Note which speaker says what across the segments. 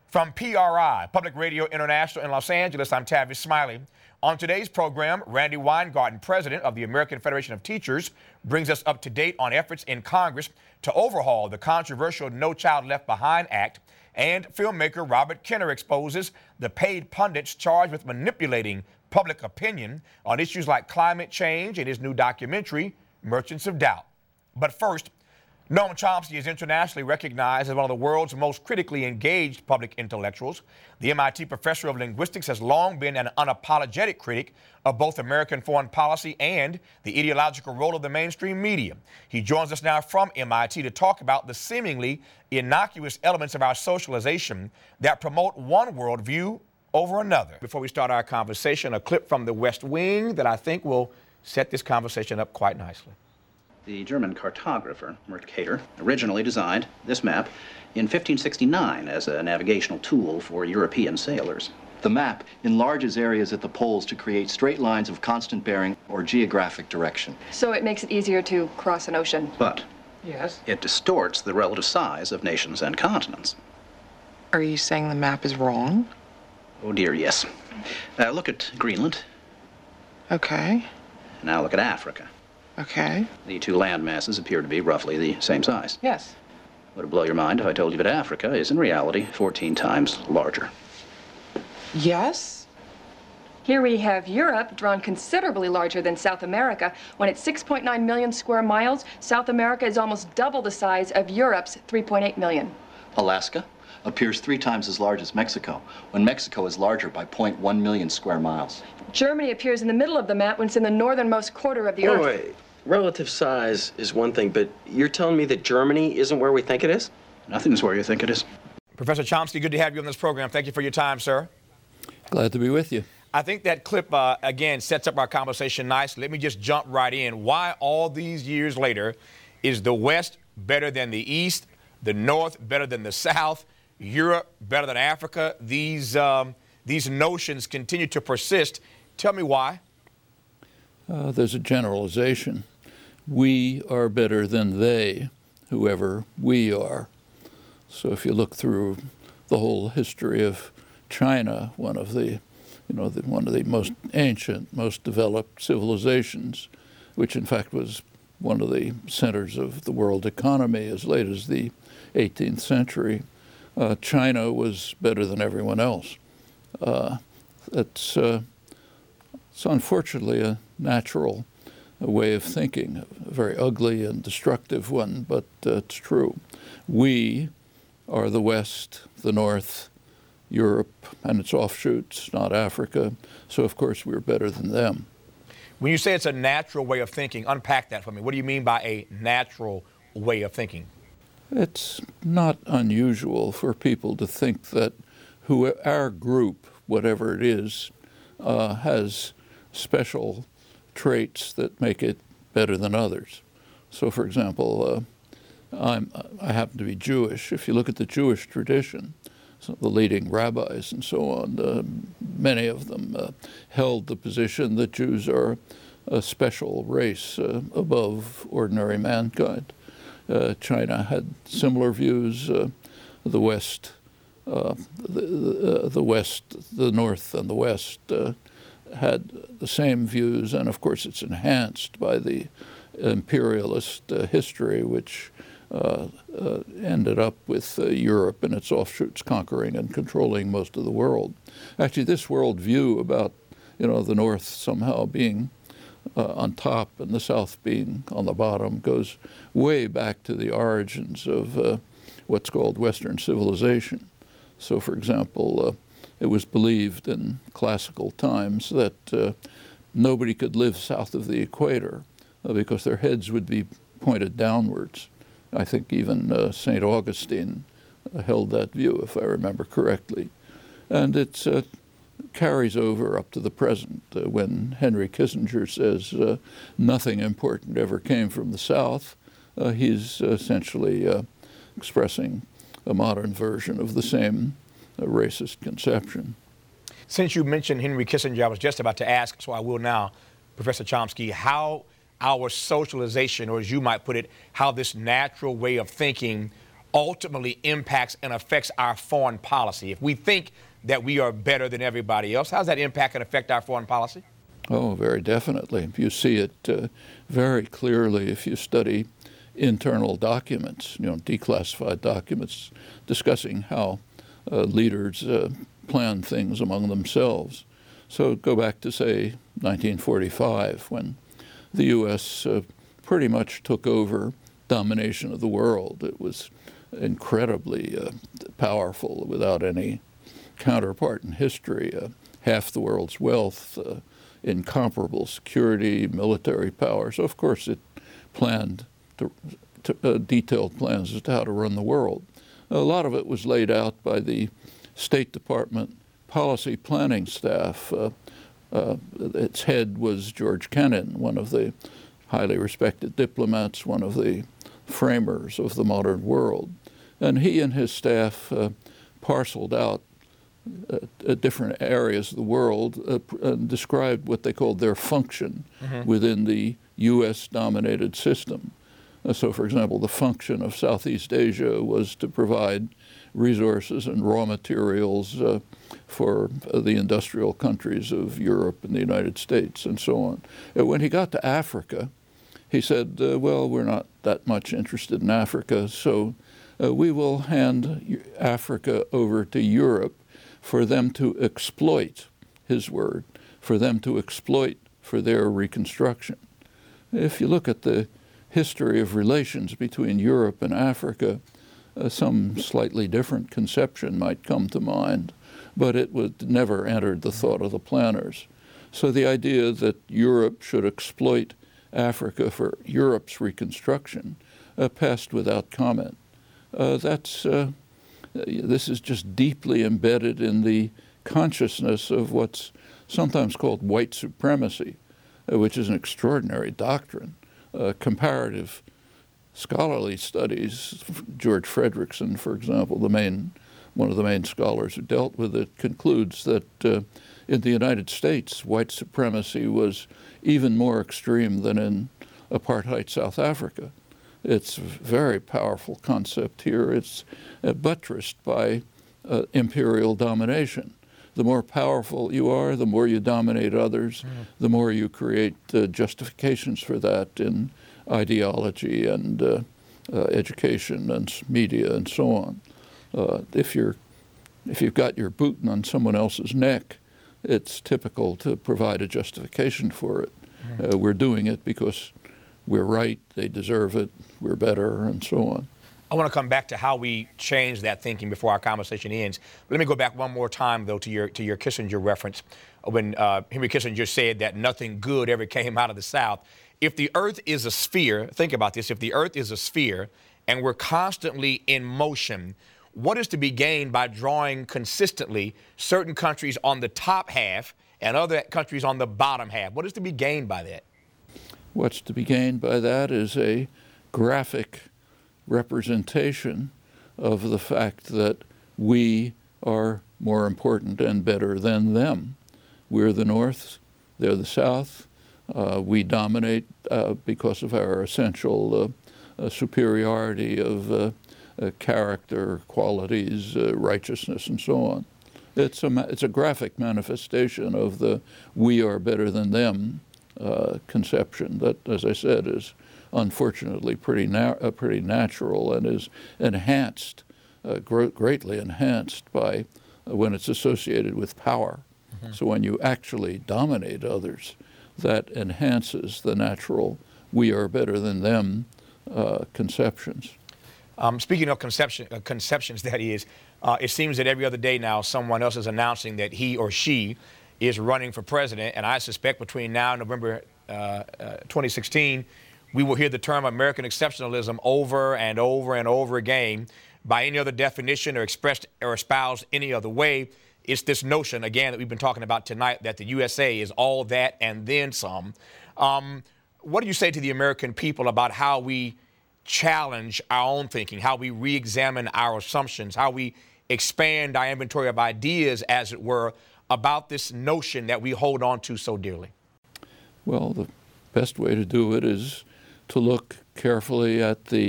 Speaker 1: From PRI, Public Radio International in Los Angeles, I'm Tavis Smiley. On today's program, Randi Weingarten, president of the American Federation of Teachers, brings us up to date on efforts in Congress to overhaul the controversial No Child Left Behind Act, and filmmaker Robert Kenner exposes the paid pundits charged with manipulating public opinion on issues like climate change in his new documentary, Merchants of Doubt. But first, Noam Chomsky is internationally recognized as one of the world's most critically engaged public intellectuals. The MIT professor of linguistics has long been an unapologetic critic of both American foreign policy and the ideological role of the mainstream media. He joins us now from MIT to talk about the seemingly innocuous elements of our socialization that promote one worldview over another. Before we start our conversation, a clip from the West Wing that I think will set this conversation up quite nicely.
Speaker 2: The German cartographer, Mercator, originally designed this map in 1569 as a navigational tool for European sailors.
Speaker 3: The map enlarges areas at the poles to create straight lines of constant bearing or geographic direction.
Speaker 4: So it makes it easier to cross an ocean.
Speaker 2: But
Speaker 5: yes,
Speaker 2: it distorts the relative size of nations and continents.
Speaker 5: are you saying the map is wrong?
Speaker 2: Oh dear, yes. Look at Greenland.
Speaker 5: Okay,
Speaker 2: Now look at Africa.
Speaker 5: okay,
Speaker 2: The two land masses appear to be roughly the same size.
Speaker 5: yes.
Speaker 2: Would it blow your mind if I told you that Africa is in reality 14 times larger?
Speaker 5: Yes?
Speaker 4: Here we have Europe, drawn considerably larger than South America. When it's 6.9 million square miles, South America is almost double the size of Europe's 3.8 million.
Speaker 3: Alaska appears 3 times as large as Mexico, when Mexico is larger by 0.1 million square miles.
Speaker 4: Germany appears in the middle of the map when it's in the northernmost quarter of the
Speaker 6: Wait,
Speaker 4: Earth.
Speaker 6: wait. Relative size is one thing, but you're telling me that Germany isn't where we think it is?
Speaker 2: Nothing's where you think it is.
Speaker 1: Professor Chomsky, good to have you on this program. Thank you for your time, sir.
Speaker 7: Glad to be with you.
Speaker 1: I think that clip, again, sets up our conversation nicely. Let me just jump right in. Why all these years later is the West better than the East, the North better than the South, Europe better than Africa? These notions continue to persist. Tell me why.
Speaker 7: There's a generalization. We are better than they, whoever we are. So if you look through the whole history of China, one of the most ancient, most developed civilizations, which in fact was one of the centers of the world economy as late as the 18th century, China was better than everyone else. It's unfortunately a natural way of thinking, a very ugly and destructive one, but it's true. We are the West, the North, Europe, and its offshoots, not Africa. So, of course, we're better than them.
Speaker 1: When you say it's a natural way of thinking, unpack that for me. What do you mean by a natural way of thinking?
Speaker 7: It's not unusual for people to think that our group, whatever it is, has special traits that make it better than others. So, for example, I happen to be Jewish. If you look at the Jewish tradition, some of the leading rabbis and so on, many of them held the position that Jews are a special race above ordinary mankind. China had similar views. The West, the North and the West had the same views, and of course it's enhanced by the imperialist history, which ended up with Europe and its offshoots conquering and controlling most of the world. Actually, this world view about, the North somehow being on top and the South being on the bottom goes way back to the origins of what's called Western civilization. So, for example, it was believed in classical times that nobody could live south of the equator because their heads would be pointed downwards. I think even St. Augustine held that view, if I remember correctly. And it carries over up to the present when Henry Kissinger says nothing important ever came from the South. He's essentially expressing a modern version of the same racist conception.
Speaker 1: Since you mentioned Henry Kissinger, I was just about to ask, so I will now, Professor Chomsky, how our socialization, or as you might put it, how this natural way of thinking ultimately impacts and affects our foreign policy? If we think that we are better than everybody else, how does that impact and affect our foreign policy?
Speaker 7: Oh, very definitely. You see it very clearly if you study internal documents, declassified documents discussing how leaders plan things among themselves. So go back to, say, 1945, when the U.S. Pretty much took over domination of the world. It was incredibly powerful without any counterpart in history. Half the world's wealth, incomparable security, military power. So, of course, it planned detailed plans as to how to run the world. A lot of it was laid out by the State Department policy planning staff. Its head was George Kennan, one of the highly respected diplomats, one of the framers of the modern world. And he and his staff parceled out different areas of the world, described what they called their function within the U.S.-dominated system. So, for example, the function of Southeast Asia was to provide resources and raw materials for the industrial countries of Europe and the United States and so on. When he got to Africa, he said, well, we're not that much interested in Africa, so we will hand Africa over to Europe for them to exploit, his word, for them to exploit for their reconstruction. If you look at the history of relations between Europe and Africa, some slightly different conception might come to mind, but it would never entered the thought of the planners. So the idea that Europe should exploit Africa for Europe's reconstruction passed without comment. This is just deeply embedded in the consciousness of what's sometimes called white supremacy, which is an extraordinary doctrine. Comparative scholarly studies, George Fredrickson, for example, one of the main scholars who dealt with it, concludes that in the United States, white supremacy was even more extreme than in apartheid South Africa. It's a very powerful concept here. It's buttressed by imperial domination. The more powerful you are, the more you dominate others, the more you create justifications for that in ideology and education and media and so on. If you've got your boot on someone else's neck, it's typical to provide a justification for it. We're doing it because we're right, they deserve it, we're better, and so on.
Speaker 1: I want to come back to how we change that thinking before our conversation ends. Let me go back one more time, though, to your Kissinger reference, when Henry Kissinger said that nothing good ever came out of the South. If the earth is a sphere, think about this, if the earth is a sphere and we're constantly in motion, what is to be gained by drawing consistently certain countries on the top half and other countries on the bottom half? What is to be gained by that?
Speaker 7: What's to be gained by that is a graphic representation of the fact that we are more important and better than them. We're the North, they're the South. We dominate because of our essential superiority of character, qualities, righteousness, and so on. It's a graphic manifestation of the we are better than them conception that, as I said, is unfortunately pretty natural and is enhanced, greatly enhanced by when it's associated with power. So when you actually dominate others, that enhances the natural we are better than them conceptions.
Speaker 1: Speaking of conceptions, that is, it seems that every other day now someone else is announcing that he or she is running for president, and I suspect between now and November 2016, we will hear the term American exceptionalism over and over and over again by any other definition or expressed or espoused any other way. It's this notion, again, that we've been talking about tonight, that the USA is all that and then some. What do you say to the American people about how we challenge our own thinking, how we re-examine our assumptions, how we expand our inventory of ideas, as it were, about this notion that we hold on to so dearly?
Speaker 7: Well, the best way to do it is to look carefully at the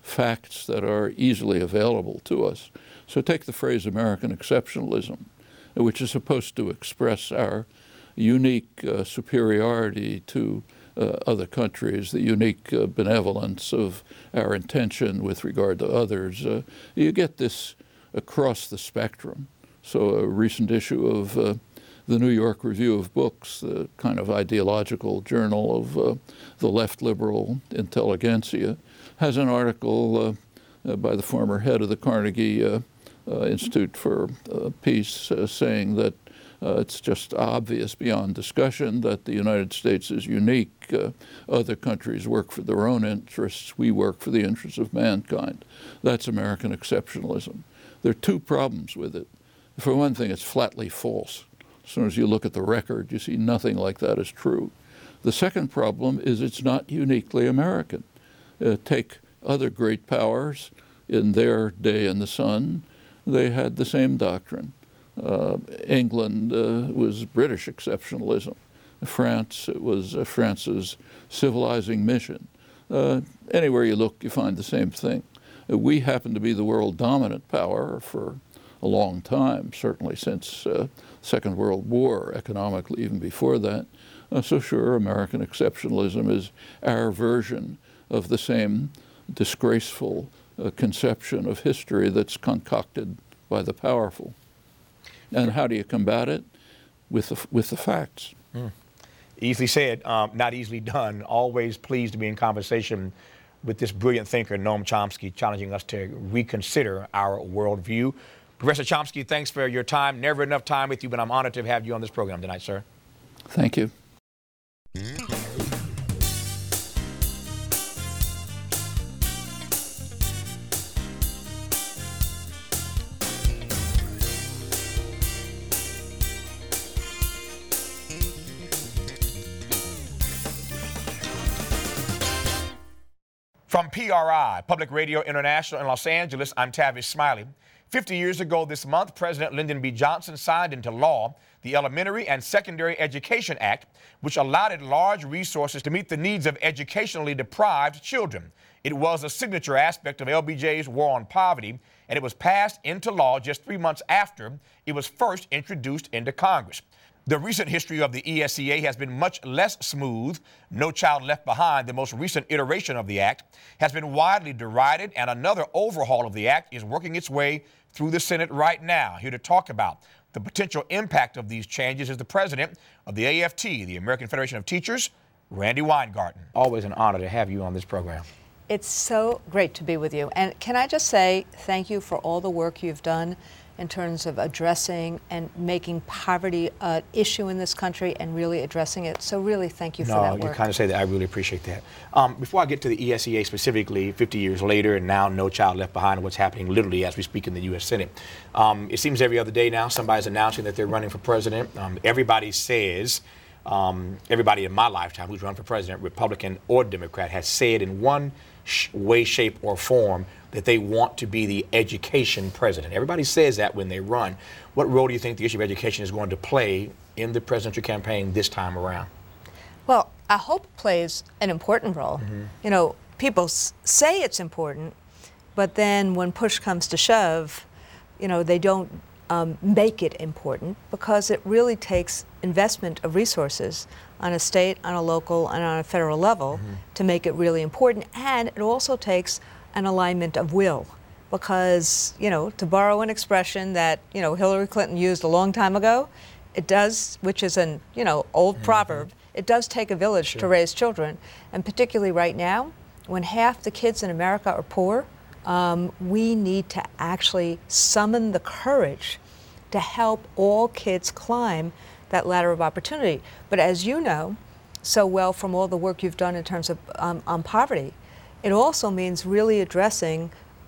Speaker 7: facts that are easily available to us. So take the phrase American exceptionalism, which is supposed to express our unique superiority to other countries, the unique benevolence of our intention with regard to others. You get this across the spectrum. So a recent issue of the New York Review of Books, the kind of ideological journal of the left liberal intelligentsia, has an article by the former head of the Carnegie Institute for Peace saying that it's just obvious beyond discussion that the United States is unique. Other countries work for their own interests. We work for the interests of mankind. That's American exceptionalism. There are two problems with it. For one thing, it's flatly false. As soon as you look at the record, you see nothing like that is true. The second problem is it's not uniquely American. Take other great powers in their day in the sun. They had the same doctrine. England was British exceptionalism. France, it was France's civilizing mission. Anywhere you look, you find the same thing. We happen to be the world dominant power for a long time, certainly since Second World War, economically even before that. So sure, American exceptionalism is our version of the same disgraceful conception of history that's concocted by the powerful. And how do you combat it? With the facts.
Speaker 1: Easily said, not easily done. Always pleased to be in conversation with this brilliant thinker, Noam Chomsky, challenging us to reconsider our worldview. Professor Chomsky, thanks for your time. Never enough time with you, but I'm honored to have you on this program tonight, sir.
Speaker 7: Thank you.
Speaker 1: From PRI, Public Radio International in Los Angeles, I'm Tavis Smiley. 50 years ago this month, President Lyndon B. Johnson signed into law the Elementary and Secondary Education Act, which allotted large resources to meet the needs of educationally deprived children. It was a signature aspect of LBJ's war on poverty, and it was passed into law just 3 months after it was first introduced into Congress. The recent history of the ESEA has been much less smooth. No Child Left Behind, the most recent iteration of the act, has been widely derided, and another overhaul of the act is working its way through the Senate right now. Here to talk about the potential impact of these changes is the president of the AFT, the American Federation of Teachers, Randi Weingarten. Always an honor to have you on this program.
Speaker 8: It's so great to be with you. And can I just say thank you for all the work you've done in terms of addressing and making poverty an issue in this country and really addressing it. So really thank you for that work.
Speaker 1: No, you kind of say that. I really appreciate that. Before I get to the ESEA specifically, 50 years later, and now No Child Left Behind, and what's happening literally as we speak in the U.S. Senate, it seems every other day now somebody's announcing that they're running for president. Everybody says, everybody in my lifetime who's run for president, Republican or Democrat, has said in one way, shape, or form that they want to be the education president. Everybody says that when they run. What role do you think the issue of education is going to play in the presidential campaign this time around?
Speaker 8: Well, I hope it plays an important role. Mm-hmm. You know, people say it's important, but then when push comes to shove, you know, they don't make it important, because it really takes investment of resources on a state, on a local, and on a federal level to make it really important. And it also takes an alignment of will, because, you know, to borrow an expression that, you know, Hillary Clinton used a long time ago, it does, which is an, you know, old proverb, it does take a village to raise children. And particularly right now, when half the kids in America are poor, we need to actually summon the courage to help all kids climb that ladder of opportunity. But as you know so well from all the work you've done in terms of on poverty, it also means really addressing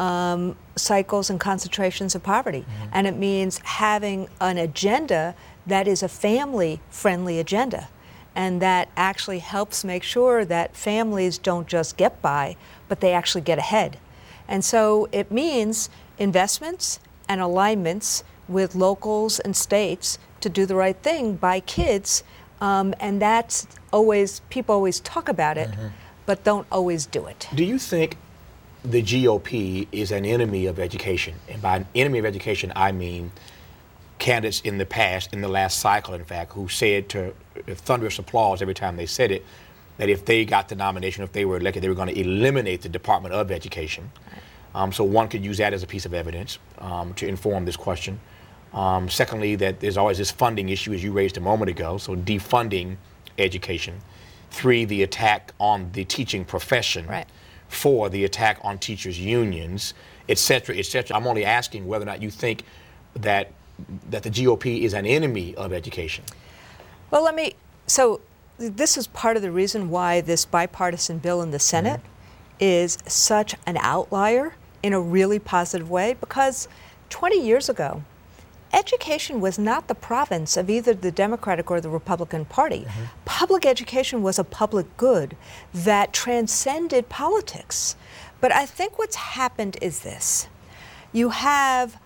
Speaker 8: cycles and concentrations of poverty. And it means having an agenda that is a family-friendly agenda, and that actually helps make sure that families don't just get by, but they actually get ahead. And so it means investments and alignments with locals and states to do the right thing by kids, and that's always, people always talk about it, but don't always do it.
Speaker 1: Do you think the GOP is an enemy of education. And by an enemy of education, I mean candidates in the past, in the last cycle, in fact, who said to thunderous applause every time they said it, that if they got the nomination, if they were elected, they were going to eliminate the Department of Education. So one could use that as a piece of evidence to inform this question. Secondly, that there's always this funding issue, as you raised a moment ago, so defunding education. 3, the attack on the teaching profession.
Speaker 8: Right.
Speaker 1: 4, the attack on teachers' unions, et cetera, et cetera. I'm only asking whether or not you think that the GOP is an enemy of education.
Speaker 8: Well, so this is part of the reason why this bipartisan bill in the Senate is such an outlier in a really positive way, because 20 years ago, education was not the province of either the Democratic or the Republican Party. Public education was a public good that transcended politics. But I think what's happened is this. You have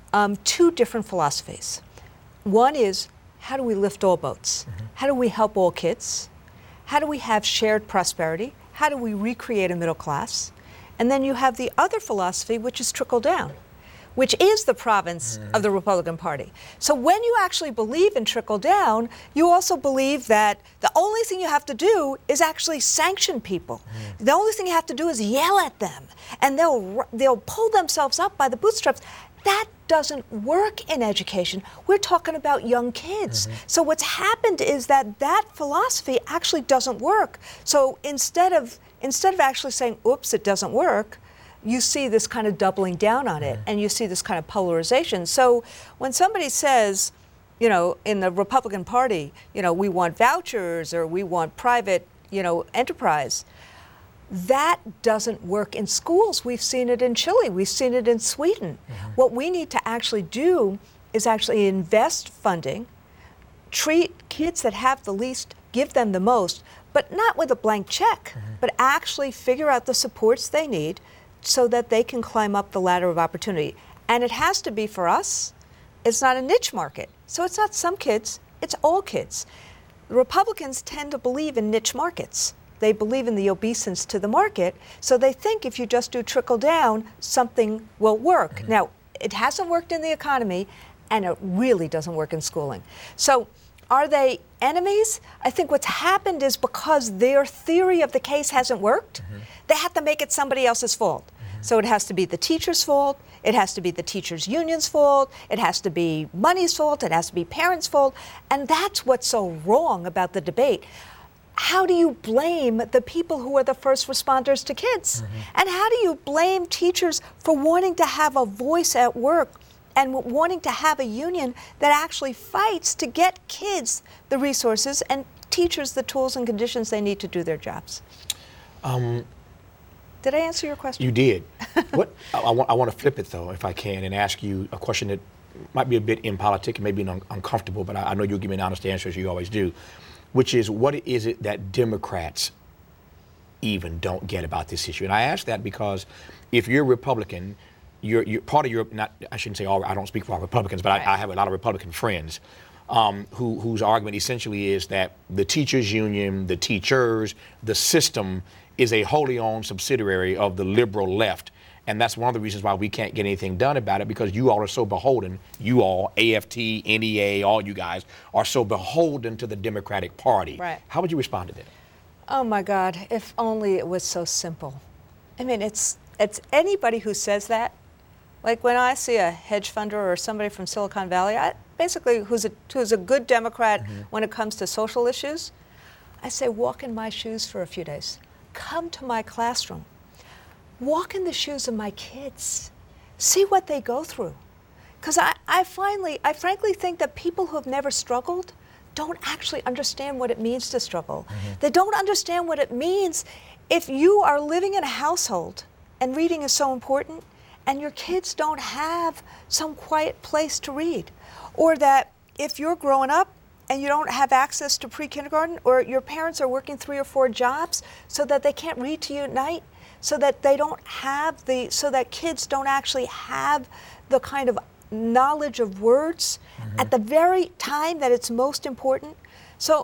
Speaker 8: 2 different philosophies. One is, how do we lift all boats? How do we help all kids? How do we have shared prosperity? How do we recreate a middle class? And then you have the other philosophy, which is trickle down, which is the province of the Republican Party. So when you actually believe in trickle down, you also believe that the only thing you have to do is actually sanction people. The only thing you have to do is yell at them, and they'll pull themselves up by the bootstraps. That doesn't work in education. We're talking about young kids. So what's happened is that philosophy actually doesn't work. So instead of actually saying, oops, it doesn't work, you see this kind of doubling down on it, and you see this kind of polarization. So when somebody says, in the Republican Party, we want vouchers or we want private, enterprise, that doesn't work in schools. We've seen it in Chile. We've seen it in Sweden. What we need to actually do is actually invest funding, treat kids that have the least, give them the most, but not with a blank check, but actually figure out the supports they need so that they can climb up the ladder of opportunity. And it has to be, for us, it's not a niche market. So it's not some kids, it's all kids. The Republicans tend to believe in niche markets. They believe in the obeisance to the market, so they think if you just do trickle down, something will work. Now, it hasn't worked in the economy, and it really doesn't work in schooling. So are they enemies? I think what's happened is because their theory of the case hasn't worked, they have to make it somebody else's fault. So it has to be the teacher's fault, it has to be the teachers' union's fault, it has to be money's fault, it has to be parents' fault, and that's what's so wrong about the debate. How do you blame the people who are the first responders to kids? And how do you blame teachers for wanting to have a voice at work and wanting to have a union that actually fights to get kids the resources and teachers the tools and conditions they need to do their jobs? Did I answer your question?
Speaker 1: You did. What I want to flip it, though, if I can, and ask you a question that might be a bit impolitic and maybe uncomfortable, but I know you'll give me an honest answer, as you always do, which is, what is it that Democrats even don't get about this issue? And I ask that because if you're Republican, you're part of your, not, I shouldn't say all, I don't speak for all Republicans, but I have a lot of Republican friends whose argument essentially is that the teachers union, the teachers, the system is a wholly owned subsidiary of the liberal left. And that's one of the reasons why we can't get anything done about it, because you all are so beholden, you all, AFT, NEA, all you guys, are so beholden to the Democratic Party.
Speaker 8: Right.
Speaker 1: How would you respond to that?
Speaker 8: Oh my God, if only it was so simple. I mean, it's anybody who says that, like when I see a hedge funder or somebody from Silicon Valley, basically who's a good Democrat when it comes to social issues, I say, walk in my shoes for a few days. Come to my classroom. Walk in the shoes of my kids. See what they go through. Because I frankly think that people who have never struggled don't actually understand what it means to struggle. They don't understand what it means if you are living in a household and reading is so important and your kids don't have some quiet place to read. Or that if you're growing up and you don't have access to pre-kindergarten, or your parents are working 3 or 4 jobs so that they can't read to you at night, so that they don't have so that kids don't actually have the kind of knowledge of words at the very time that it's most important. So,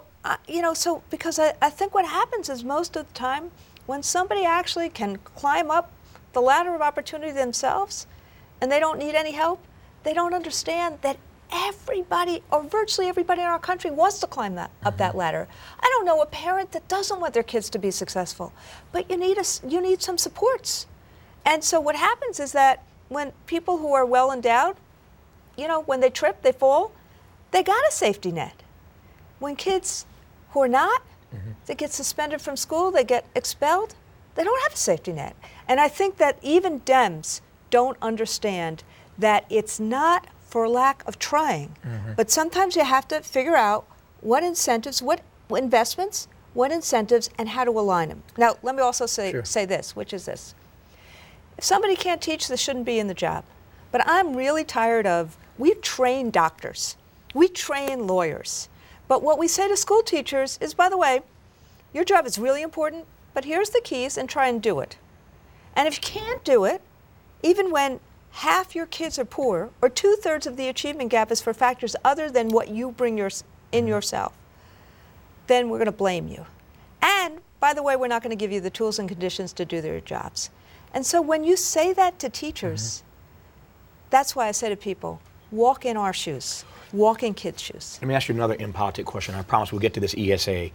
Speaker 8: because I think what happens is most of the time when somebody actually can climb up the ladder of opportunity themselves and they don't need any help, they don't understand that everybody, or virtually everybody in our country, wants to climb up that ladder. I don't know a parent that doesn't want their kids to be successful, but you need some supports. And so what happens is that when people who are well endowed, when they trip, they fall, they got a safety net. When kids who are not, they get suspended from school, they get expelled, they don't have a safety net. And I think that even Dems don't understand that it's not for lack of trying, but sometimes you have to figure out what incentives, what investments, what incentives, and how to align them. Now, let me also say this, which is this. If somebody can't teach, they shouldn't be in the job. But I'm really tired of, we train doctors, we train lawyers. But what we say to school teachers is, by the way, your job is really important, but here's the keys and try and do it. And if you can't do it, even when half your kids are poor, or 2/3 of the achievement gap is for factors other than what you bring in yourself, then we're going to blame you. And, by the way, we're not going to give you the tools and conditions to do their jobs. And so when you say that to teachers, that's why I say to people, walk in our shoes. Walk in kids' shoes.
Speaker 1: Let me ask you another impolitic question. I promise we'll get to this ESEA,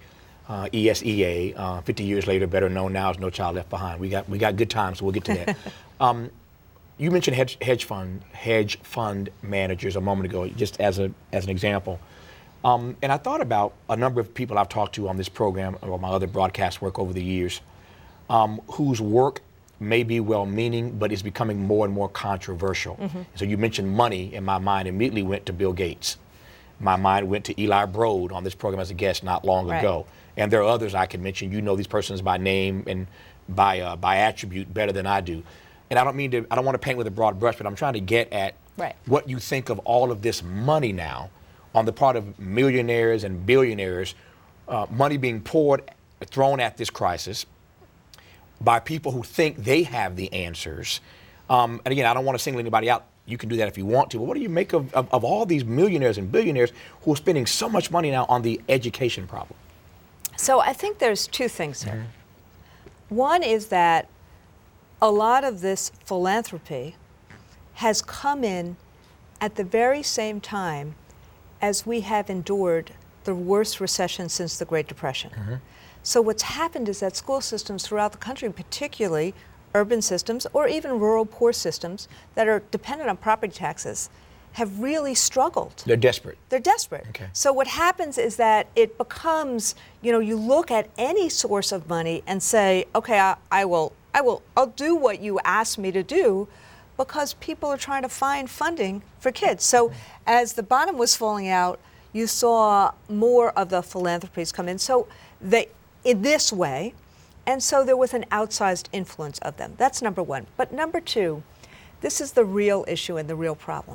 Speaker 1: 50 years later, better known now as No Child Left Behind. We got good times, so we'll get to that. You mentioned hedge fund managers a moment ago, just as an example. And I thought about a number of people I've talked to on this program or my other broadcast work over the years, whose work may be well-meaning, but is becoming more and more controversial. So you mentioned money, and my mind immediately went to Bill Gates. My mind went to Eli Broad on this program as a guest not long ago. And there are others I could mention. You know these persons by name and by attribute better than I do. And I don't want to paint with a broad brush, but I'm trying to get at what you think of all of this money now on the part of millionaires and billionaires, money being thrown at this crisis by people who think they have the answers. And again, I don't want to single anybody out. You can do that if you want to. But what do you make of all these millionaires and billionaires who are spending so much money now on the education problem?
Speaker 8: So I think there's two things here. One is that a lot of this philanthropy has come in at the very same time as we have endured the worst recession since the Great Depression. So what's happened is that school systems throughout the country, particularly urban systems or even rural poor systems that are dependent on property taxes, have really struggled.
Speaker 1: They're desperate.
Speaker 8: They're desperate.
Speaker 1: Okay.
Speaker 8: So what happens is that it becomes, you look at any source of money and say, okay, I'll do what you asked me to do, because people are trying to find funding for kids. So as the bottom was falling out, you saw more of the philanthropies come in. So in this way, and so there was an outsized influence of them. That's number one. But number two, this is the real issue and the real problem.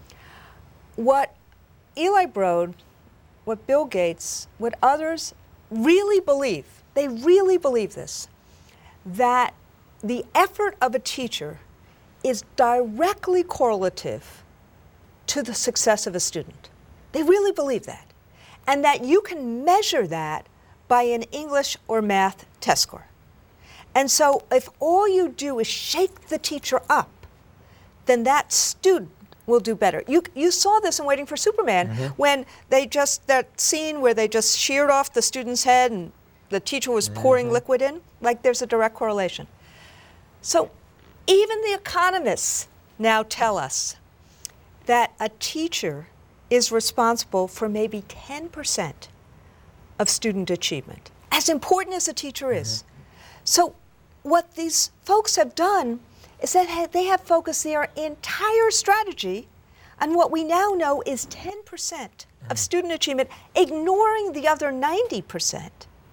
Speaker 8: What Eli Broad, what Bill Gates, what others really believe, they really believe this, that the effort of a teacher is directly correlative to the success of a student. They really believe that. And that you can measure that by an English or math test score. And so if all you do is shake the teacher up, then that student will do better. You saw this in Waiting for Superman when that scene where they just sheared off the student's head and the teacher was pouring liquid in, like there's a direct correlation. So even the economists now tell us that a teacher is responsible for maybe 10% of student achievement, as important as a teacher is. So what these folks have done is that they have focused their entire strategy on what we now know is 10% of student achievement, ignoring the other 90%.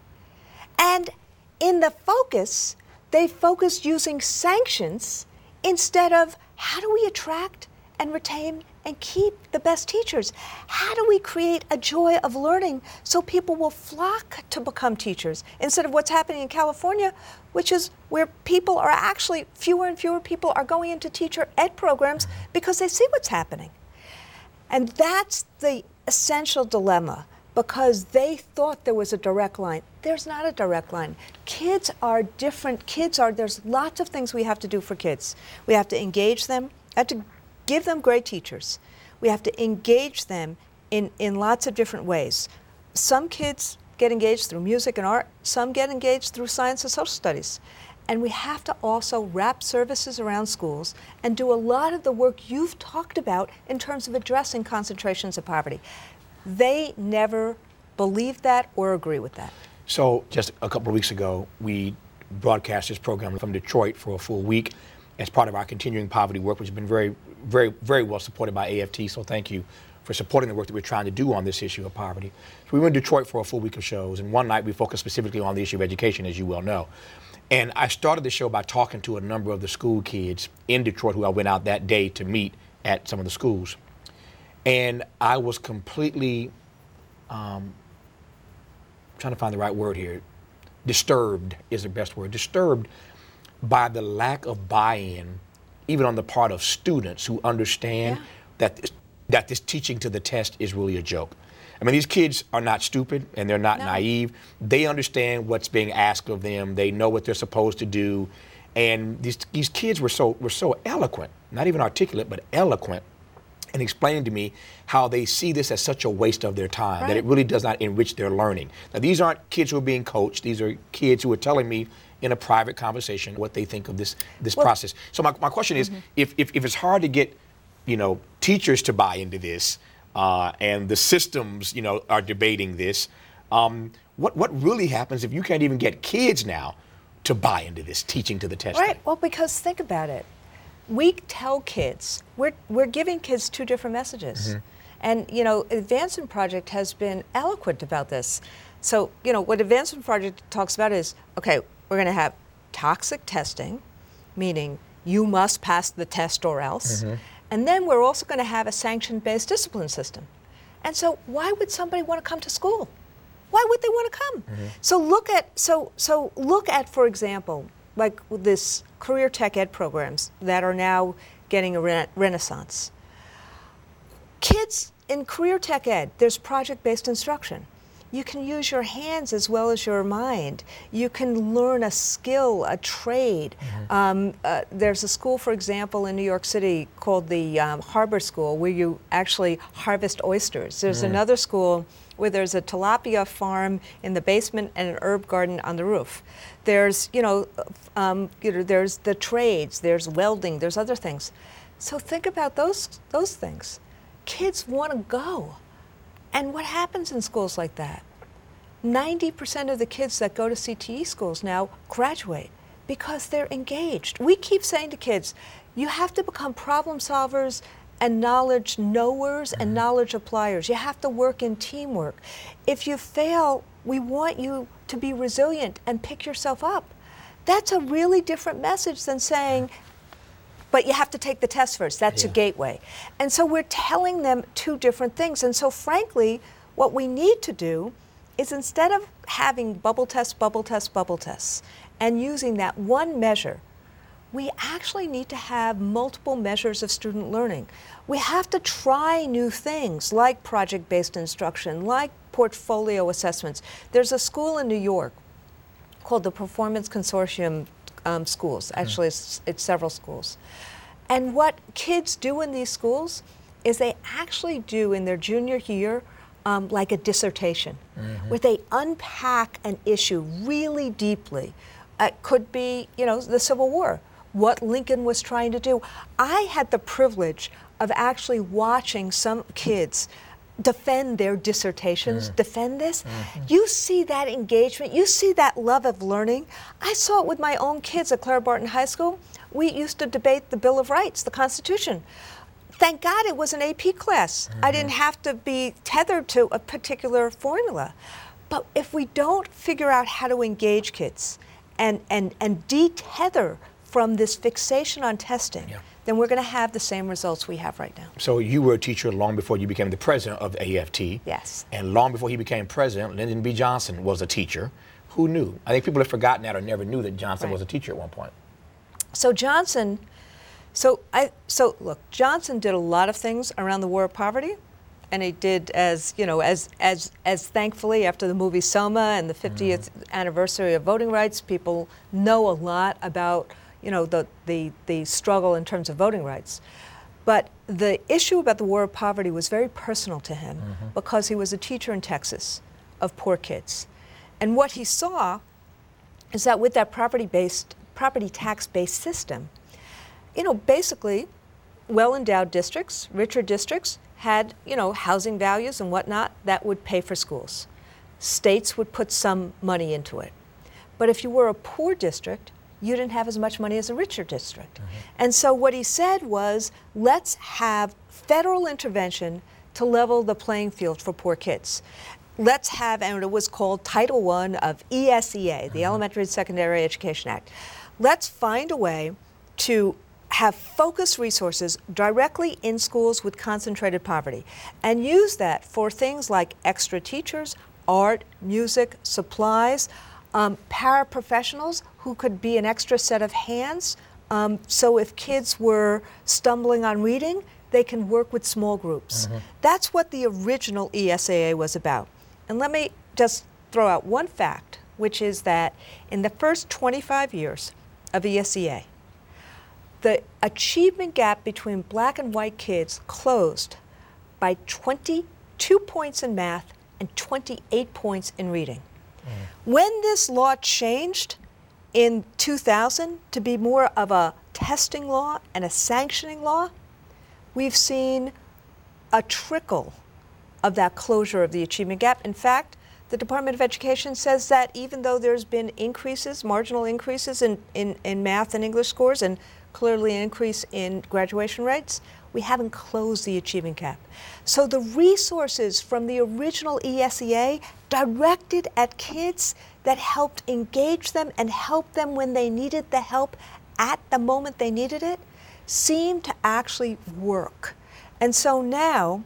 Speaker 8: And in the focus, they focused using sanctions instead of how do we attract and retain and keep the best teachers? How do we create a joy of learning so people will flock to become teachers instead of what's happening in California, which is where people are actually, fewer and fewer people are going into teacher ed programs because they see what's happening. And that's the essential dilemma because they thought there was a direct line. There's not a direct line. Kids are different. There's lots of things we have to do for kids. We have to engage them, have to give them great teachers. We have to engage them in lots of different ways. Some kids get engaged through music and art. Some get engaged through science and social studies. And we have to also wrap services around schools and do a lot of the work you've talked about in terms of addressing concentrations of poverty. They never believe that or agree with that.
Speaker 1: So just a couple of weeks ago, we broadcast this program from Detroit for a full week as part of our continuing poverty work, which has been very, very, very well supported by AFT. So thank you for supporting the work that we're trying to do on this issue of poverty. So we were in Detroit for a full week of shows, and one night we focused specifically on the issue of education, as you well know. And I started the show by talking to a number of the school kids in Detroit who I went out that day to meet at some of the schools. And I was completely, trying to find the right word here, disturbed is the best word, disturbed by the lack of buy-in, even on the part of students who understand that this teaching to the test is really a joke. I mean, these kids are not stupid and they're not naive. They understand what's being asked of them. They know what they're supposed to do. And these kids were so eloquent, not even articulate, but eloquent, in explaining to me how they see this as such a waste of their time, that it really does not enrich their learning. Now, these aren't kids who are being coached. These are kids who are telling me in a private conversation what they think of this process. So my question is, if it's hard to get, teachers to buy into this, and the systems, are debating this, what really happens if you can't even get kids now to buy into this teaching to the test?
Speaker 8: Right. Well, because think about it. We tell kids, we're giving kids two different messages. And, Advancement Project has been eloquent about this. So, what Advancement Project talks about is, okay, we're going to have toxic testing, meaning you must pass the test or else. And then we're also going to have a sanction-based discipline system. And so why would somebody want to come to school? Why would they want to come? So look at, for example, like this career tech ed programs that are now getting a renaissance. Kids in career tech ed, there's project-based instruction. You can use your hands as well as your mind. You can learn a skill, a trade. There's a school, for example, in New York City called the Harbor School, where you actually harvest oysters. There's another school where there's a tilapia farm in the basement and an herb garden on the roof. There's, there's the trades, there's welding, there's other things. So think about those things. Kids want to go. And what happens in schools like that? 90% of the kids that go to CTE schools now graduate because they're engaged. We keep saying to kids, you have to become problem solvers and knowledge knowers and knowledge appliers. You have to work in teamwork. If you fail, we want you to be resilient and pick yourself up. That's a really different message than saying, but you have to take the test first. That's a gateway. And so we're telling them two different things. And so frankly, what we need to do is, instead of having bubble tests, and using that one measure, we actually need to have multiple measures of student learning. We have to try new things like project-based instruction, like portfolio assessments. There's a school in New York called the Performance Consortium schools. Actually, it's several schools. And what kids do in these schools is they actually do in their junior year like a dissertation, where they unpack an issue really deeply. It could be, the Civil War, what Lincoln was trying to do. I had the privilege of actually watching some kids defend their dissertations, defend this. You see that engagement, you see that love of learning. I saw it with my own kids at Clara Barton High School. We used to debate the Bill of Rights, the Constitution. Thank God it was an AP class. I didn't have to be tethered to a particular formula. But if we don't figure out how to engage kids and de-tether from this fixation on testing, then we're going to have the same results we have right now.
Speaker 1: So you were a teacher long before you became the president of AFT.
Speaker 8: Yes.
Speaker 1: And long before he became president, Lyndon B. Johnson was a teacher. Who knew? I think people have forgotten that or never knew that Johnson was a teacher at one point.
Speaker 8: So Johnson, Johnson did a lot of things around the war of poverty. and he did as thankfully after the movie Selma and the 50th anniversary of voting rights, people know a lot about the struggle in terms of voting rights. But the issue about the War of Poverty was very personal to him because he was a teacher in Texas of poor kids. And what he saw is that with that property tax-based system, basically well-endowed districts, richer districts, had, housing values and whatnot that would pay for schools. States would put some money into it. But if you were a poor district, you didn't have as much money as a richer district. And so what he said was, let's have federal intervention to level the playing field for poor kids. Let's have, and it was called Title I of ESEA, the Elementary and Secondary Education Act. Let's find a way to have focused resources directly in schools with concentrated poverty and use that for things like extra teachers, art, music, supplies, paraprofessionals who could be an extra set of hands. So if kids were stumbling on reading, they can work with small groups. That's what the original ESEA was about. And let me just throw out one fact, which is that in the first 25 years of ESEA, the achievement gap between black and white kids closed by 22 points in math and 28 points in reading. When this law changed in 2000 to be more of a testing law and a sanctioning law, we've seen a trickle of that closure of the achievement gap. In fact, the Department of Education says that even though there's been increases, marginal increases in math and English scores and clearly an increase in graduation rates, we haven't closed the achievement gap. So the resources from the original ESEA directed at kids that helped engage them and help them when they needed the help at the moment they needed it seemed to actually work. And so now,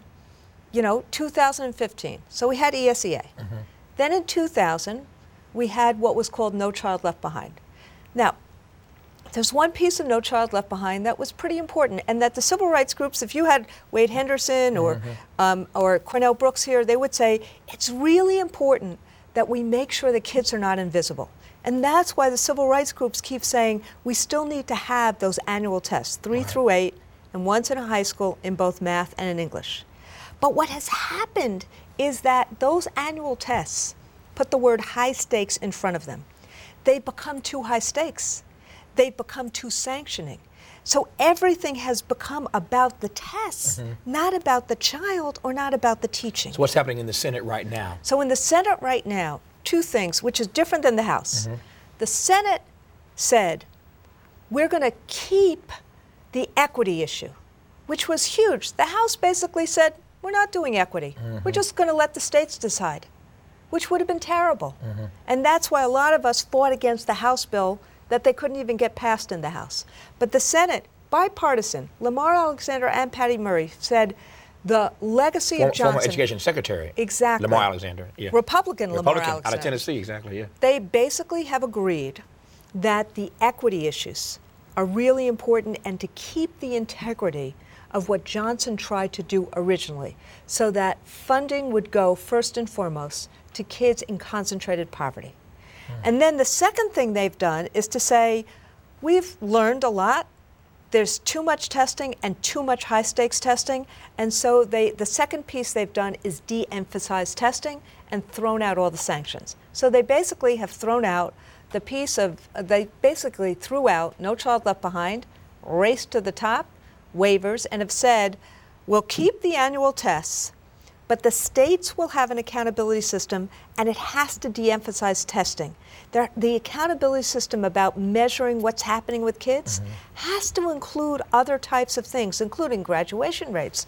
Speaker 8: 2015, so we had ESEA. Then in 2000, we had what was called No Child Left Behind. Now, there's one piece of No Child Left Behind that was pretty important, and that the civil rights groups, if you had Wade Henderson or Cornell Brooks here, they would say, it's really important that we make sure that kids are not invisible. And that's why the civil rights groups keep saying we still need to have those annual tests, 3 through 8, and once in a high school in both math and in English. But what has happened is that those annual tests put the word high stakes in front of them. They become too high stakes. They've become too sanctioning. So everything has become about the tests, not about the child or not about the teaching.
Speaker 1: So what's happening in the Senate right now?
Speaker 8: So in the Senate right now, two things, which is different than the House. The Senate said, we're going to keep the equity issue, which was huge. The House basically said, we're not doing equity. We're just going to let the states decide, which would have been terrible. And that's why a lot of us fought against the House bill that they couldn't even get passed in the House. But the Senate, bipartisan, Lamar Alexander and Patty Murray said the legacy of Johnson.
Speaker 1: Former Education Secretary.
Speaker 8: Exactly.
Speaker 1: Lamar Alexander. Yeah.
Speaker 8: Republican Lamar Alexander.
Speaker 1: Out of Tennessee, exactly, yeah.
Speaker 8: They basically have agreed that the equity issues are really important and to keep the integrity of what Johnson tried to do originally, so that funding would go first and foremost to kids in concentrated poverty. And then the second thing they've done is to say, we've learned a lot. There's too much testing and too much high stakes testing. And so the second piece they've done is de-emphasize testing and thrown out all the sanctions. So they basically have thrown out the piece of, they basically threw out No Child Left Behind, Race to the Top, waivers, and have said, we'll keep the annual tests, but the states will have an accountability system, and it has to de-emphasize testing. The accountability system about measuring what's happening with kids has to include other types of things, including graduation rates.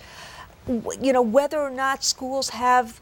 Speaker 8: Whether or not schools have,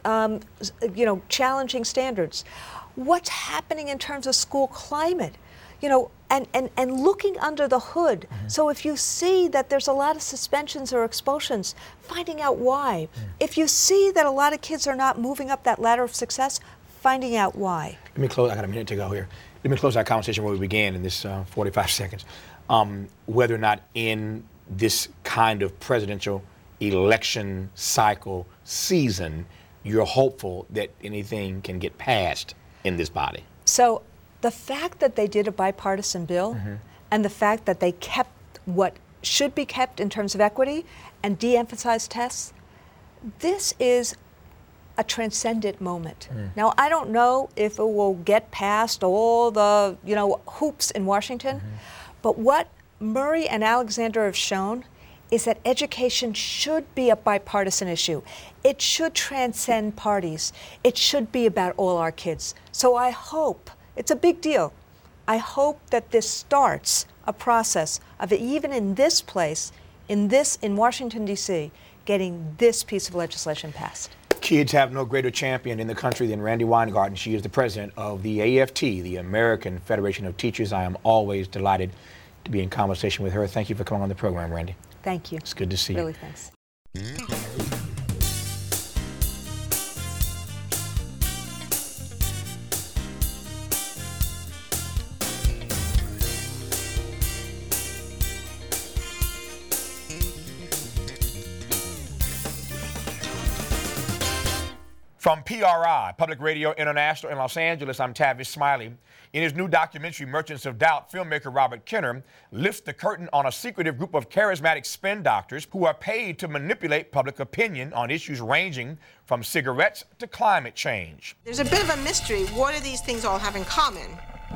Speaker 8: challenging standards. What's happening in terms of school climate? And looking under the hood. So if you see that there's a lot of suspensions or expulsions, finding out why. If you see that a lot of kids are not moving up that ladder of success, finding out why.
Speaker 1: Let me close, I got a minute to go here. Let me close our conversation where we began in this 45 seconds. Whether or not in this kind of presidential election cycle season, you're hopeful that anything can get passed in this body?
Speaker 8: So the fact that they did a bipartisan bill and the fact that they kept what should be kept in terms of equity and de-emphasized tests, this is a transcendent moment. Now, I don't know if it will get past all the, hoops in Washington, but what Murray and Alexander have shown is that education should be a bipartisan issue. It should transcend parties. It should be about all our kids. So I hope, it's a big deal, I hope that this starts a process of, even in this place, in Washington, D.C., getting this piece of legislation passed.
Speaker 1: Kids have no greater champion in the country than Randi Weingarten. She is the president of the AFT, the American Federation of Teachers. I am always delighted to be in conversation with her. Thank you for coming on the program, Randi.
Speaker 8: Thank you.
Speaker 1: It's good to see you.
Speaker 8: Really, thanks.
Speaker 1: From PRI, Public Radio International in Los Angeles, I'm Tavis Smiley. In his new documentary, Merchants of Doubt, filmmaker Robert Kenner lifts the curtain on a secretive group of charismatic spin doctors who are paid to manipulate public opinion on issues ranging from cigarettes to climate change.
Speaker 9: There's a bit of a mystery. What do these things all have in common?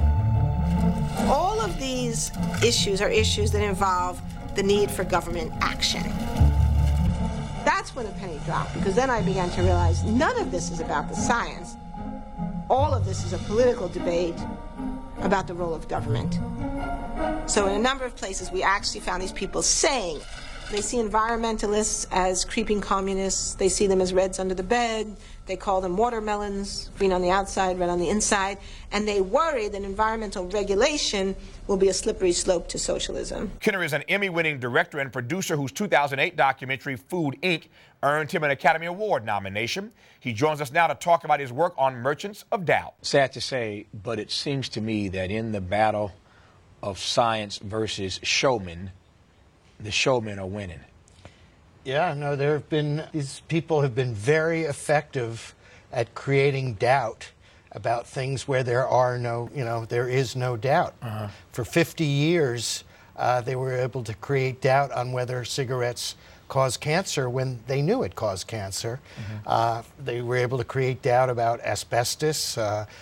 Speaker 9: All of these issues are issues that involve the need for government action. That's when the penny dropped, because then I began to realize none of this is about the science. All of this is a political debate about the role of government. So in a number of places, we actually found these people saying they see environmentalists as creeping communists. They see them as reds under the bed. They call them watermelons, green on the outside, red on the inside. And they worry that environmental regulation will be a slippery slope to socialism.
Speaker 1: Kenner is an Emmy-winning director and producer whose 2008 documentary, Food, Inc., earned him an Academy Award nomination. He joins us now to talk about his work on Merchants of Doubt. Sad to say, but it seems to me that in the battle of science versus showmen, the showmen are winning.
Speaker 10: Yeah, no, these people have been very effective at creating doubt about things where there is no doubt. For 50 years, they were able to create doubt on whether cigarettes cause cancer when they knew it caused cancer. They were able to create doubt about asbestos,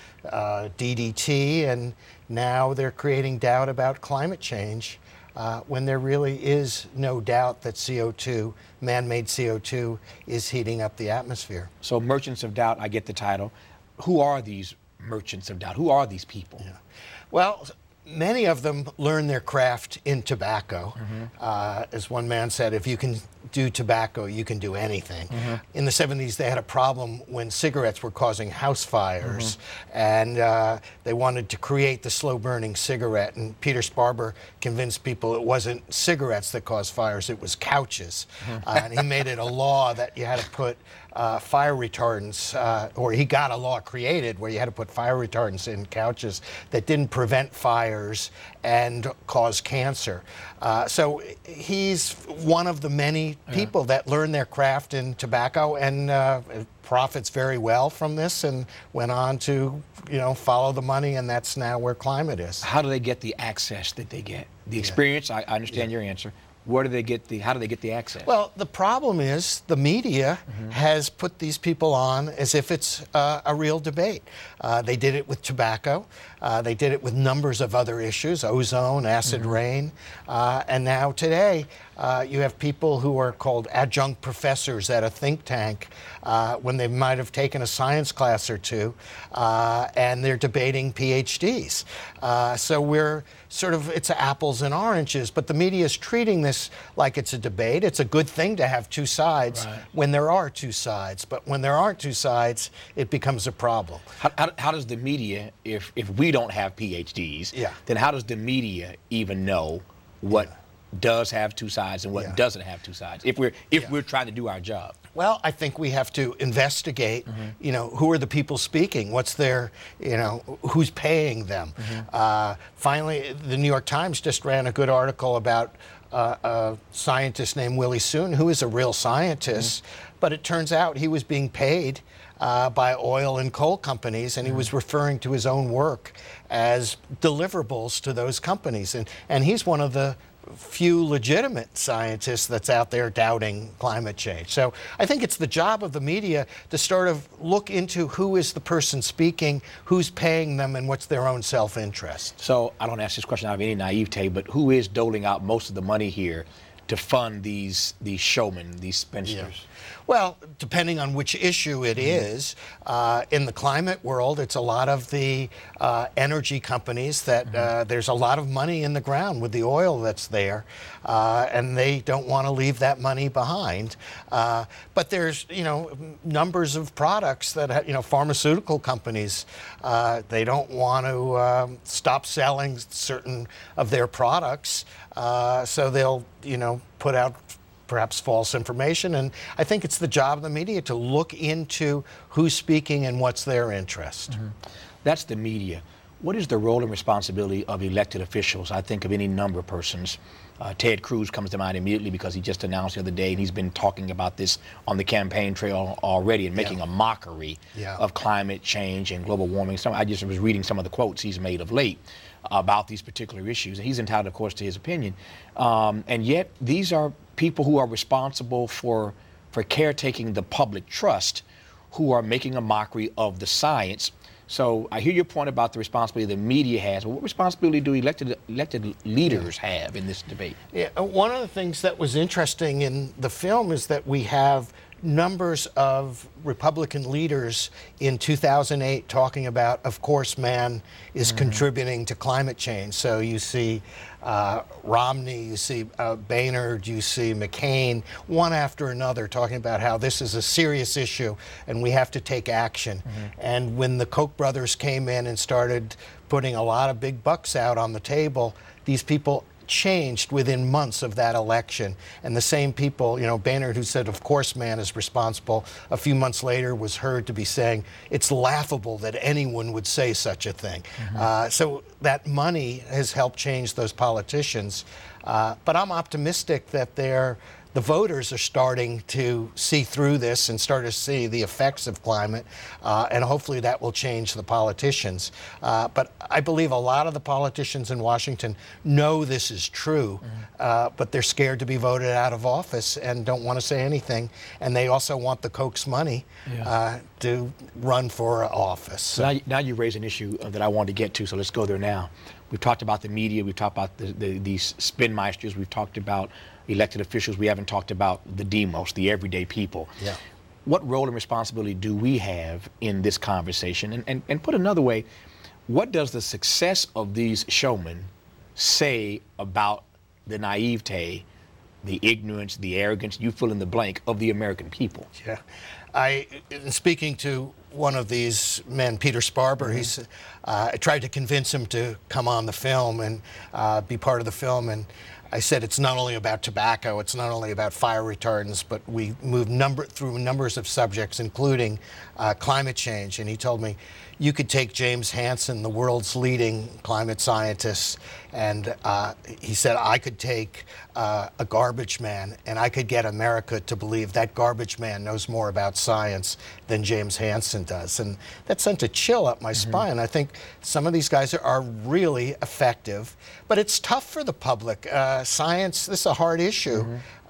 Speaker 10: DDT, and now they're creating doubt about climate change. When there really is no doubt that CO2, man-made CO2, is heating up the atmosphere.
Speaker 1: So Merchants of Doubt, I get the title. Who are these Merchants of Doubt? Who are these people?
Speaker 10: Yeah. Well, many of them learn their craft in tobacco. As one man said, if you can do tobacco, you can do anything. In the 70s, they had a problem when cigarettes were causing house fires, and they wanted to create the slow-burning cigarette. And Peter Sparber convinced people it wasn't cigarettes that caused fires, it was couches. And he made it a law that you had to put fire retardants, or he got a law created where you had to put fire retardants in couches that didn't prevent fires and cause cancer. So he's one of the many people that learned their craft in tobacco and profits very well from this and went on to, follow the money, and that's now where climate is.
Speaker 1: How do they get the access that they get? The experience, I understand your answer. How do they get the access?
Speaker 10: Well, the problem is the media has put these people on as if it's a real debate. They did it with tobacco. They did it with numbers of other issues, ozone, acid rain. And now today, you have people who are called adjunct professors at a think tank when they might have taken a science class or two, and they're debating PhDs. So we're it's apples and oranges, but the media is treating this like it's a debate. It's a good thing to have two sides when there are two sides, but when there aren't two sides, it becomes a problem.
Speaker 1: How does the media, if we don't have PhDs, then how does the media even know what does have two sides and what doesn't have two sides if we're trying to do our job?
Speaker 10: Well, I think we have to investigate, who are the people speaking? What's their, who's paying them? Finally, the New York Times just ran a good article about a scientist named Willie Soon, who is a real scientist, but it turns out he was being paid by oil and coal companies, and he was referring to his own work as deliverables to those companies. And he's one of the few legitimate scientists that's out there doubting climate change. So I think it's the job of the media to sort of look into who is the person speaking, who's paying them, and what's their own self-interest.
Speaker 1: So I don't ask this question out of any naivete, but who is doling out most of the money here to fund these showmen, these spinsters?
Speaker 10: Well, depending on which issue it is, in the climate world, it's a lot of the energy companies that there's a lot of money in the ground with the oil that's there, and they don't want to leave that money behind. But there's, numbers of products that, pharmaceutical companies, they don't want to stop selling certain of their products, so they'll, put out perhaps false information. And I think it's the job of the media to look into who's speaking and what's their interest.
Speaker 1: That's the media. What is the role and responsibility of elected officials? I think of any number of persons. Ted Cruz comes to mind immediately because he just announced the other day, and he's been talking about this on the campaign trail already and making a mockery of climate change and global warming. I just was reading some of the quotes he's made of late about these particular issues, and he's entitled, of course, to his opinion. And yet, these are people who are responsible for caretaking the public trust, who are making a mockery of the science. So I hear your point about the responsibility the media has. Well, what responsibility do elected leaders have in this debate?
Speaker 10: Yeah, one of the things that was interesting in the film is that we have numbers of Republican leaders in 2008 talking about, of course, man is contributing to climate change. So you see Romney, you see Boehner, you see McCain, one after another talking about how this is a serious issue and we have to take action. And when the Koch brothers came in and started putting a lot of big bucks out on the table, these people changed within months of that election. And the same people, Boehner, who said, of course, man is responsible, a few months later was heard to be saying, it's laughable that anyone would say such a thing. So that money has helped change those politicians. But I'm optimistic that the voters are starting to see through this and start to see the effects of climate, and hopefully that will change the politicians. But I believe a lot of the politicians in Washington know this is true, but they're scared to be voted out of office and don't want to say anything. And they also want the Koch's money to run for office.
Speaker 1: So now you raise an issue that I wanted to get to, so let's go there now. We've talked about the media, we've talked about these spinmeisters, we've talked about elected officials, we haven't talked about the demos, the everyday people. What role and responsibility do we have in this conversation? And put another way, what does the success of these showmen say about the naivete, the ignorance, the arrogance, you fill in the blank, of the American people?
Speaker 10: In speaking to one of these men, Peter Sparber, I tried to convince him to come on the film and be part of the film. And I said it's not only about tobacco, it's not only about fire retardants, but we move through numbers of subjects, including climate change. And he told me, you could take James Hansen, the world's leading climate scientist, and he said, I could take a garbage man, and I could get America to believe that garbage man knows more about science than James Hansen does. And that sent a chill up my spine. I think some of these guys are really effective, but it's tough for the public. Science, this is a hard issue.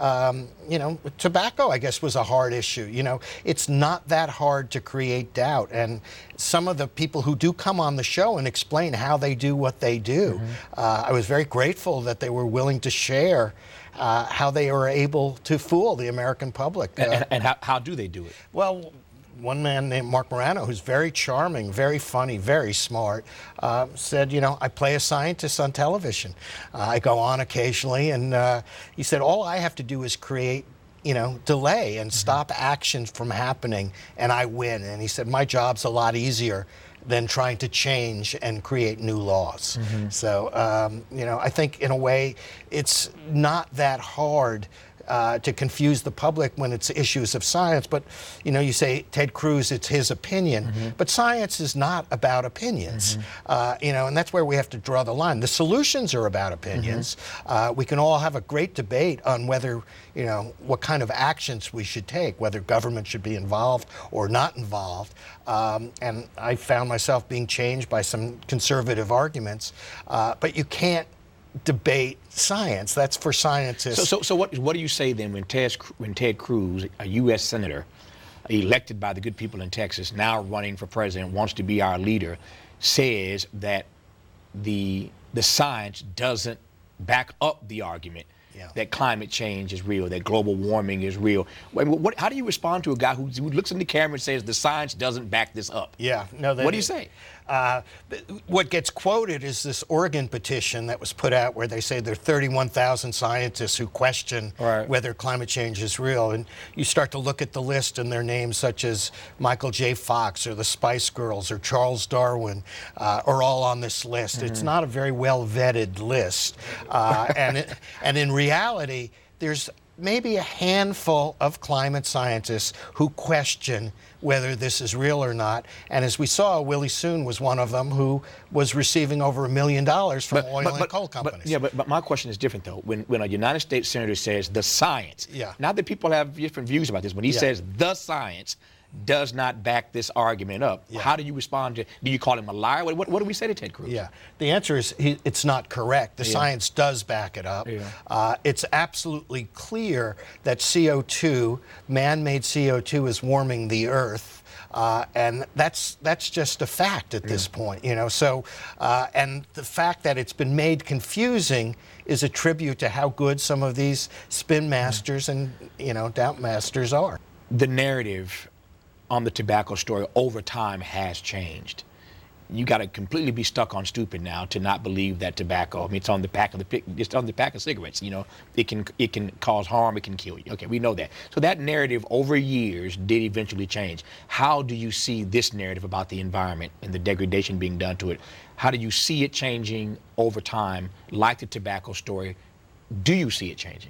Speaker 10: Tobacco, I guess, was a hard issue. It's not that hard to create doubt. And some of the people who do come on the show and explain how they do what they do, I was very grateful that they were willing to share how they were able to fool the American public.
Speaker 1: And how do they do it?
Speaker 10: Well, one man named Mark Morano, who's very charming, very funny, very smart, said, I play a scientist on television. I go on occasionally, and he said, all I have to do is create, delay and stop action from happening, and I win. And he said, my job's a lot easier than trying to change and create new laws. So, I think in a way, it's not that hard to confuse the public when it's issues of science. But, you know, you say Ted Cruz, it's his opinion. But science is not about opinions. You know, and that's where we have to draw the line. The solutions are about opinions. We can all have a great debate on whether, you know, what kind of actions we should take, whether government should be involved or not involved. And I found myself being changed by some conservative arguments. But you can't debate science. That's for scientists.
Speaker 1: So what do you say then when Ted Cruz, a U.S. senator, elected by the good people in Texas, now running for president, wants to be our leader, says that the science doesn't back up the argument that climate change is real, that global warming is real? How do you respond to a guy who looks in the camera and says the science doesn't back this up? What do you say?
Speaker 10: What gets quoted is this Oregon petition that was put out where they say there are 31,000 scientists who question whether climate change is real. And you start to look at the list and their names such as Michael J. Fox or the Spice Girls or Charles Darwin are all on this list. It's not a very well vetted list. And in reality, there's maybe a handful of climate scientists who question whether this is real or not. And as we saw, Willie Soon was one of them who was receiving over $1 million from oil and coal companies.
Speaker 1: But my question is different, though. When a United States senator says the science, not that people have different views about this, when he says the science does not back this argument up, how do you respond to, do you call him a liar? What do we say to Ted Cruz?
Speaker 10: The answer is it's not correct. The science does back it up. It's absolutely clear that CO2, man-made CO2, is warming the Earth. And that's just a fact at this point, you know. So, and the fact that it's been made confusing is a tribute to how good some of these spin masters and, you know, doubt masters are.
Speaker 1: The narrative on the tobacco story over time has changed. You got to completely be stuck on stupid now to not believe that tobacco. I mean, it's on the pack of cigarettes. You know, it can cause harm. It can kill you. Okay, we know that. So that narrative over years did eventually change. How do you see this narrative about the environment and the degradation being done to it? How do you see it changing over time, like the tobacco story? Do you see it changing?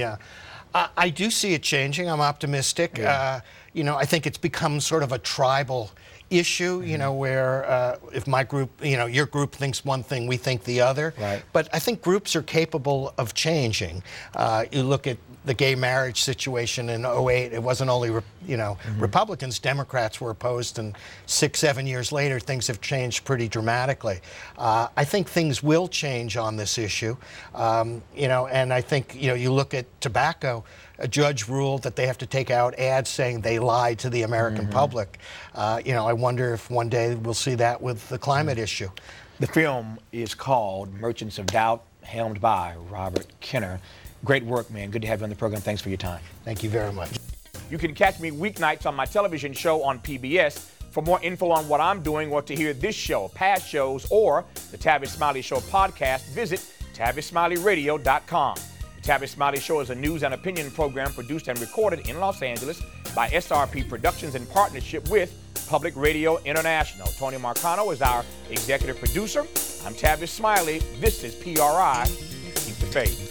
Speaker 10: I do see it changing. I'm optimistic. You know, I think it's become sort of a tribal issue, you know, where if my group, you know, your group thinks one thing, we think the other. But I think groups are capable of changing. You look at the gay marriage situation in 2008, it wasn't only, you know, Republicans, Democrats were opposed, and 6-7 years later, things have changed pretty dramatically. I think things will change on this issue, you know, and I think, you know, you look at tobacco, a judge ruled that they have to take out ads saying they lied to the American public. You know, I wonder if one day we'll see that with the climate issue.
Speaker 1: The film is called Merchants of Doubt, helmed by Robert Kenner. Great work, man. Good to have you on the program. Thanks for your time.
Speaker 10: Thank you very much.
Speaker 1: You can catch me weeknights on my television show on PBS. For more info on what I'm doing or to hear this show, past shows, or the Tavis Smiley Show podcast, visit TavisSmileyRadio.com. The Tavis Smiley Show is a news and opinion program produced and recorded in Los Angeles by SRP Productions in partnership with Public Radio International. Tony Marcano is our executive producer. I'm Tavis Smiley. This is PRI. Keep the faith.